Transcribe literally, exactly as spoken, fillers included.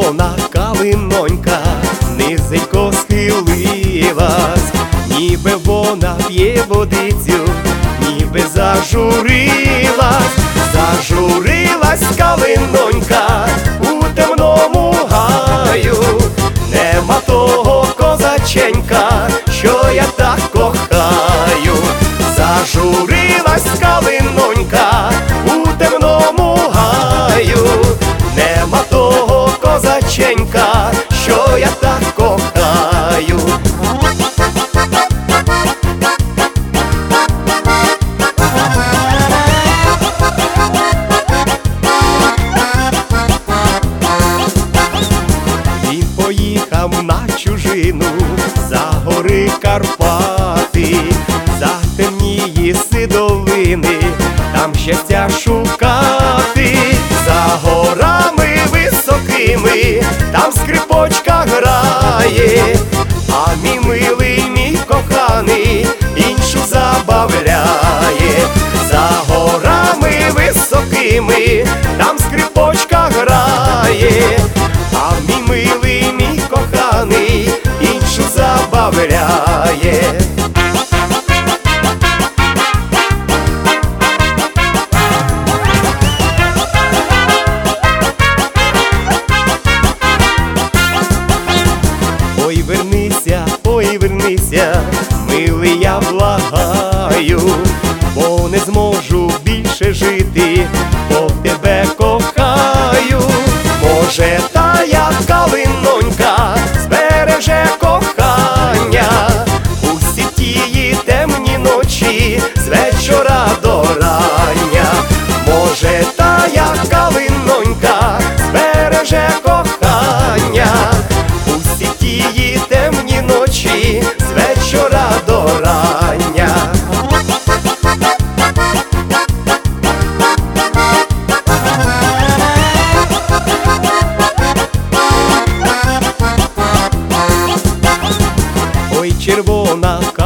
червона калинонька низенько схилилась, ніби вона п'є водицю, ніби зажурилась, зажурилась калинонька у темному гаю. Нема того козаченька, що я так кохаю. Зажурилась калинонька у темному гаю. Нема того козаченька, що я так кохаю. Він поїхав на чужину за гори Карпати, за темні сидолини, там щастя шукати. За горами високими, там скрипочка грає, а мій милий, мій коханий, іншу забавляє. За горами високими, там скрипочка грає, а мій милий, мій коханий, іншу забавляє. Ой, вернися, ой, вернися, милий, я благаю, бо не зможу більше жити, бо тебе кохаю. Може, тая калинонька збереже кохання усі тії темні ночі з вечора до рання. Може, тая калинонька збереже кохання усі тії темні ночі з вечора до рання. Ой, червона